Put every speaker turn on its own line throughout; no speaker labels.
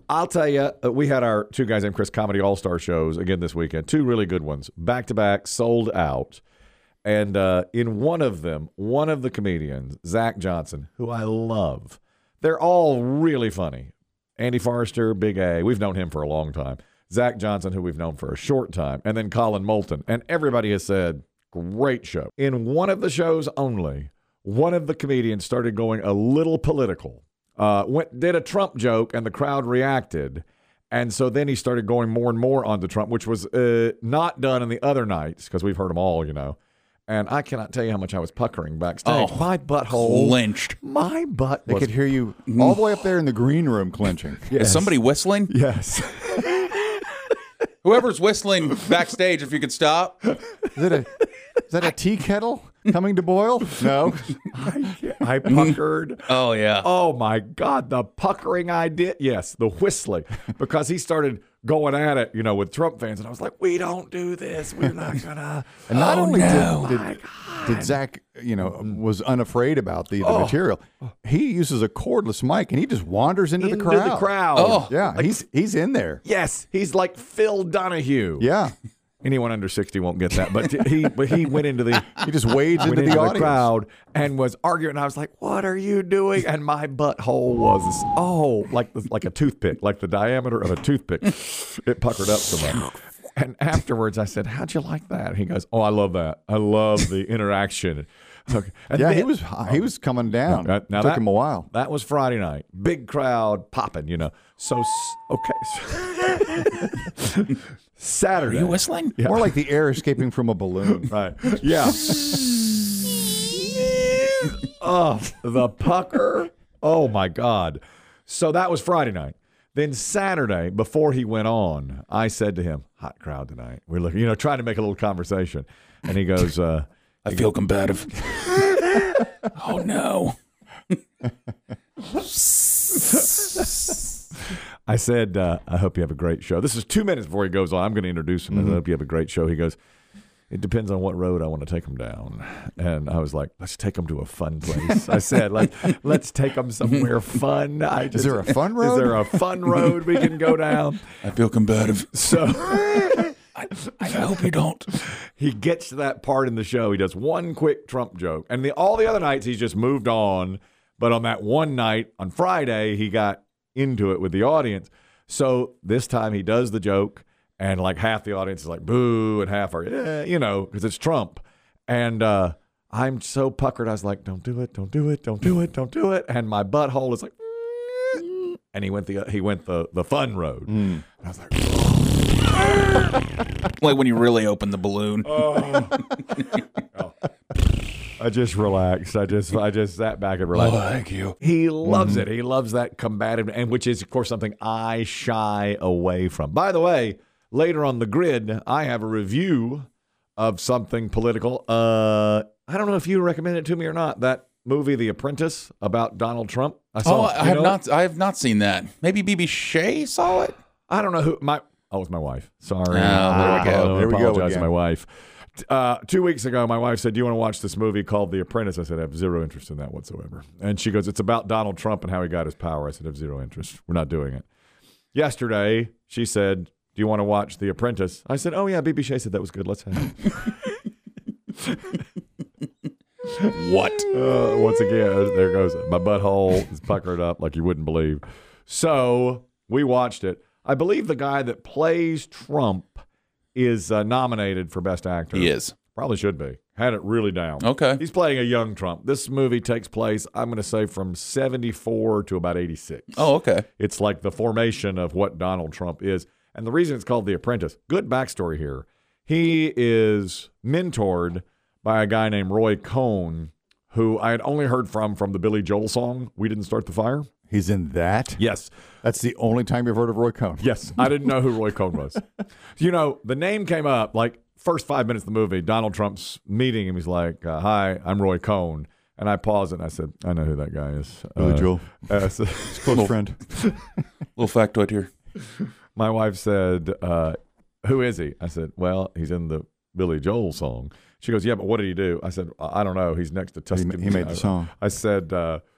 I'll tell you, we had our Two Guys Named Chris Comedy All-Star shows again this weekend. 2 really good ones. Back-to-back, sold out. And in one of them, one of the comedians, Zach Johnson, who I love, they're all really funny. Andy Forrester, Big A, we've known him for a long time. Zach Johnson, who we've known for a short time. And then Colin Moulton. And everybody has said, great show. In one of the shows only, one of the comedians started going a little political. Did a Trump joke, and the crowd reacted. And so then he started going more and more onto Trump, which was not done in the other nights, because we've heard them all, you know. And I cannot tell you how much I was puckering backstage.
Oh,
my butthole.
Clenched.
My butt
They
was...
could hear you all the way up there in the green room clenching.
Is somebody whistling?
Yes.
Whoever's whistling backstage, if you could stop.
Is that a tea kettle coming to boil? No.
I puckered.
Oh, yeah.
Oh, my God. The puckering I did. Yes, the whistling. Because he started going at it, you know, with Trump fans. And I was like, we don't do this. We're not going to.
And not only
God.
did Zach, you know, was unafraid about the material, he uses a cordless mic and he just wanders into the crowd.
Oh.
Yeah,
Like,
he's in there.
yes, he's like Phil Donahue.
Yeah.
Anyone under 60 won't get that. But he went into the
He just wades into
went
the audience.
crowd and was arguing. And I was like, what are you doing? And my butthole was, like a toothpick, like the diameter of a toothpick. It puckered up so much. And afterwards I said, how'd you like that? And he goes, oh, I love that. I love the interaction. Okay. And
Yeah,
then-
he was coming down.
Now
Took him a while.
That was Friday night. Big crowd popping, you know. So, okay. Saturday.
Are you whistling?
Yeah.
More like the air escaping from a balloon.
Right. Yeah. Oh, the pucker. Oh, my God. So that was Friday night. Then Saturday, before he went on, I said to him, hot crowd tonight. We're looking, you know, trying to make a little conversation. And he goes,
I feel combative. Oh, no.
I said, I hope you have a great show. This is 2 minutes before he goes on. I'm going to introduce him. I hope you have a great show. He goes, it depends on what road I want to take him down. And I was like, let's take him to a fun place. I said, let's take him somewhere fun.
Is there a fun road?
Is there a fun road we can go down?
I feel combative.
So
I hope you don't.
he gets to that part in the show. He does one quick Trump joke. And all the other nights, he's just moved on. But on that one night, on Friday, he got into it with the audience. So this time he does the joke. And like half the audience is like, boo, and half are, yeah, you know, because it's Trump. And I'm so puckered. I was like, don't do it, don't do it, don't do it, don't do it. And my butthole is like, and he went the fun road. And I was like,
Like when you really open the balloon.
I just relaxed. I just sat back and relaxed.
Thank you.
He loves it. He loves that combative, and which is, of course, something I shy away from. By the way, later on the grid, I have a review of something political. I don't know if you recommended it to me or not. That movie, The Apprentice, about Donald Trump. I
have not seen that. Maybe BB Shea saw it.
I don't know who it was my wife. Sorry.
there we go.
There we go
apologize to
again.
my wife. 2 weeks ago, my wife said, do you want to watch this movie called The Apprentice? I said, I have zero interest in that whatsoever. And she goes, it's about Donald Trump and how he got his power. I said, I have zero interest. We're not doing it. Yesterday, she said, do you want to watch The Apprentice? I said, oh, yeah, BB Shea said that was good. Let's have it.
What?
Once again, there goes my butthole is puckered up like you wouldn't believe. So we watched it. I believe the guy that plays Trump is nominated for Best Actor.
He is.
Probably should be. Had it really down.
Okay.
He's playing a young Trump. This movie takes place, I'm going to say, from 74 to about 86.
Oh, okay.
It's like the formation of what Donald Trump is. And the reason it's called The Apprentice, good backstory here. He is mentored by a guy named Roy Cohn, who I had only heard from the Billy Joel song, We Didn't Start the Fire.
He's in that?
Yes.
That's the only time you've heard of Roy Cohn.
Yes. I didn't know who Roy Cohn was. You know, the name came up like first 5 minutes of the movie. Donald Trump's meeting him. He's like, hi, I'm Roy Cohn. And I paused and I said, I know who that guy is.
Billy Joel.
So
His close friend.
Little factoid here.
my wife said, who is he? I said, well, he's in the Billy Joel song. She goes, yeah, but what did he do? I said, I don't know. He's next to Tuscany.
He made the song.
I said,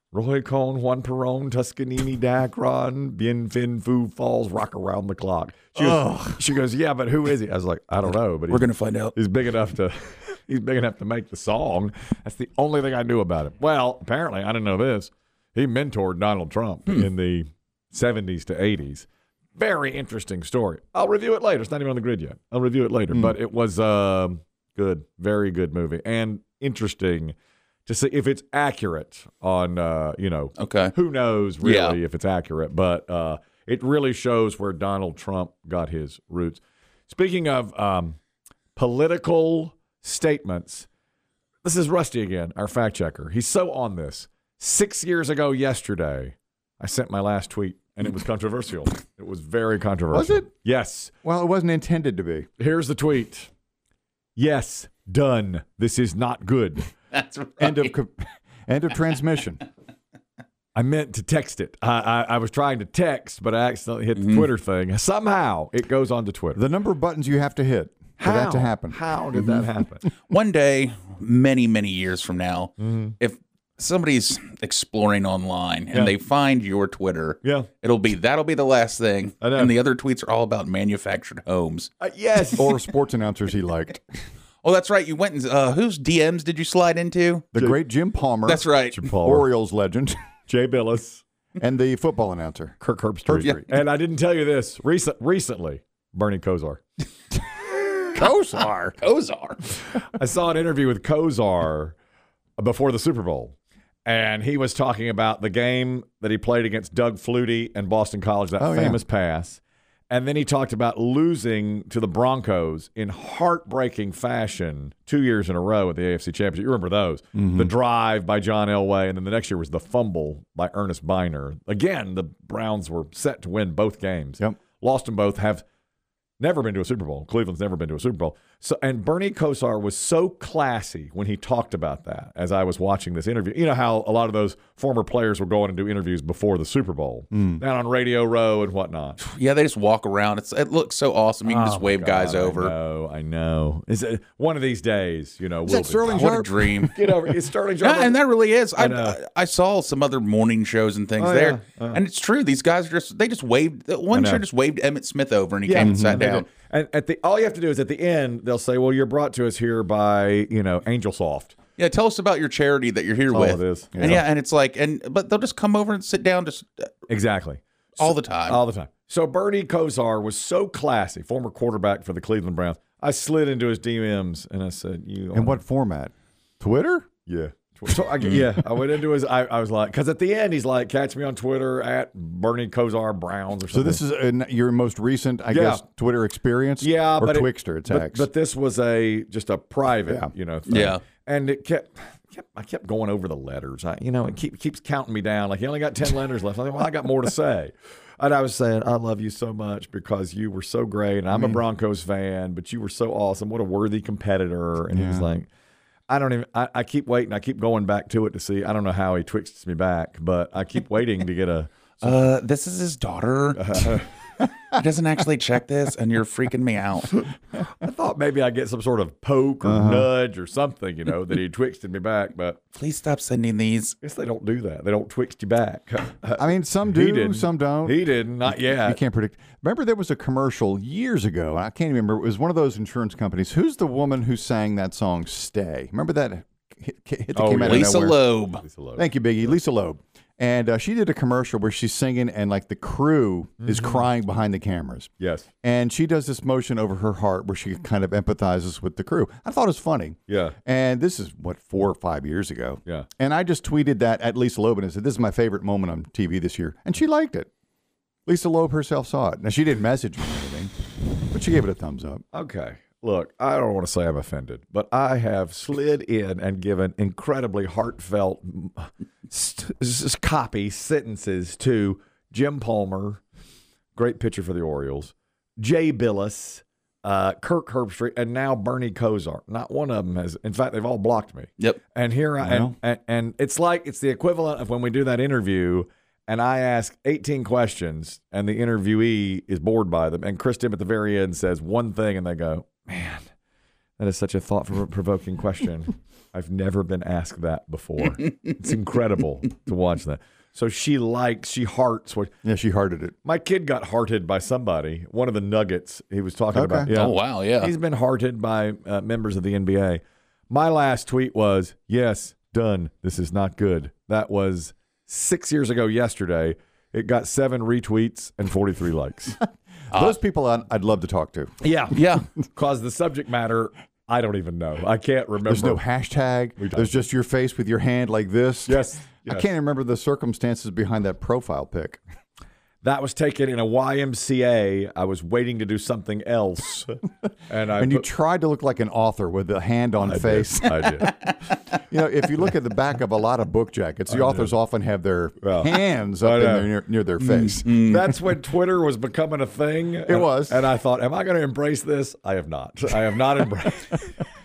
Roy Cohn, Juan Perón, Toscanini, Dacron, Bien Fin Fu Falls, Rock Around the Clock. She goes, yeah, but who is he? I was like, I don't know, but
We're going to find out.
he's big enough to make the song. That's the only thing I knew about him. Well, apparently, I didn't know this. He mentored Donald Trump in the 70s to 80s. Very interesting story. I'll review it later. It's not even on the grid yet. I'll review it later. But it was good, very good movie, and interesting to see if it's accurate on,
Okay.
who knows really if it's accurate, but it really shows where Donald Trump got his roots. Speaking of political statements, this is Rusty again, our fact checker. He's so on this. 6 years ago yesterday, I sent my last tweet, and it was controversial. It was very controversial.
Was it?
Yes.
Well, it wasn't intended to be.
Here's the tweet. Yes, done. This is not good.
That's right.
End of transmission.
I meant to text it. I was trying to text, but I accidentally hit the Twitter thing. Somehow it goes onto Twitter.
The number of buttons you have to hit for that to happen.
How did that happen?
One day, many, many years from now, if somebody's exploring online and they find your Twitter, that'll be the last thing.
I know.
And the other tweets are all about manufactured homes.
Yes.
Or sports announcers he liked.
Oh, that's right. You went and whose DMs did you slide into?
The great Jim Palmer.
That's right.
Orioles legend.
Jay Billis.
And the football announcer.
Kirk Herbstreit.
Yeah.
And I didn't tell you this. Recently, Bernie Kosar.
Kozar.
I saw an interview with Kosar before the Super Bowl. And he was talking about the game that he played against Doug Flutie and Boston College, that famous pass. And then he talked about losing to the Broncos in heartbreaking fashion 2 years in a row at the AFC Championship. You remember those. The drive by John Elway, and then the next year was the fumble by Ernest Biner. Again, the Browns were set to win both games.
Yep.
Lost them both, have never been to a Super Bowl. Cleveland's never been to a Super Bowl. So, and Bernie Kosar was so classy when he talked about that as I was watching this interview. You know how a lot of those former players were going and do interviews before the Super Bowl, down on Radio Row and whatnot.
Yeah, they just walk around. It looks so awesome. You can just wave guys over.
I know. Is it one of these days, we'll
that Sterling
What a
Sharp?
dream.
get over it's Sterling Sharp.
Yeah, and that really is.
know.
I saw some other morning shows and things there, and it's true. These guys just waved. One show just waved Emmitt Smith over, and he came and sat down.
And all you have to do is at the end, they'll say, well, you're brought to us here by, Angel Soft.
Yeah, tell us about your charity that you're here with.
All it is.
And and it's like, but they'll just come over and sit down just
Exactly.
all the time.
All the time. So Bernie Kosar was so classy, former quarterback for the Cleveland Browns. I slid into his DMs and I said,
In what format? Twitter?
Yeah. So I went into his. I was like, because at the end he's like, catch me on Twitter at Bernie Kosar Browns or something.
So this is your most recent, I guess, Twitter experience?
Yeah,
or
but
Twixter, it's X.
But this was just a private, thing.
Yeah.
And I kept going over the letters. It keeps counting me down. Like, you only got 10 letters left. I think, well, I got more to say. And I was saying, I love you so much because you were so great. And I'm a Broncos fan, but you were so awesome. What a worthy competitor. And he was like, I keep waiting. I keep going back to it to see. I don't know how he twixts me back, but I keep waiting to get a.
This is his daughter. He doesn't actually check this, and you're freaking me out.
I thought maybe I'd get some sort of poke or nudge or something, that he twixted me back, but
Please stop sending these.
I guess they don't do that. They don't twixt you back.
I mean, some
He
do,
didn't.
some don't.
He didn't, not yet.
You can't predict. Remember, there was a commercial years ago. I can't even remember. It was one of those insurance companies. Who's the woman who sang that song "Stay"? Remember that hit that came out of
Lisa
nowhere?
Loeb.
Thank you, Biggie. Lisa Loeb. And she did a commercial where she's singing, and like the crew is crying behind the cameras.
Yes.
And she does this motion over her heart where she kind of empathizes with the crew. I thought it was funny.
Yeah.
And this is, 4 or 5 years ago.
Yeah.
And I just tweeted that at Lisa Loeb and said, this is my favorite moment on TV this year. And she liked it. Lisa Loeb herself saw it. Now, she didn't message me or anything, but she gave it a thumbs up.
Okay. Look, I don't want to say I'm offended, but I have slid in and given incredibly heartfelt copy sentences to Jim Palmer, great pitcher for the Orioles, Jay Billis, Kirk Herbstreit, and now Bernie Kosar. Not one of them has. In fact, they've all blocked me.
Yep.
And here and it's like it's the equivalent of when we do that interview. And I ask 18 questions, and the interviewee is bored by them. And Chris Tim at the very end says one thing, and they go, man, that is such a thought-provoking question. I've never been asked that before. It's incredible to watch that. So she hearts what.
Yeah, she hearted it.
My kid got hearted by somebody. One of the Nuggets he was talking about. Yeah.
Oh, wow, yeah.
He's been hearted by members of the NBA. My last tweet was, yes, done. This is not good. That was 6 years ago yesterday. It got 7 retweets and 43 likes.
Those people I'd love to talk to.
Yeah.
Yeah.
Because the subject matter, I don't even know. I can't remember.
There's no hashtag. There's just your face with your hand like this.
Yes.
I can't remember the circumstances behind that profile pic.
That was taken in a YMCA. I was waiting to do something else. And
you tried to look like an author with a hand on face.
I did.
If you look at the back of a lot of book jackets, the authors often have their hands up in there near their face.
That's when Twitter was becoming a thing.
It was.
And I thought, am I going to embrace this? I have not. I have not embraced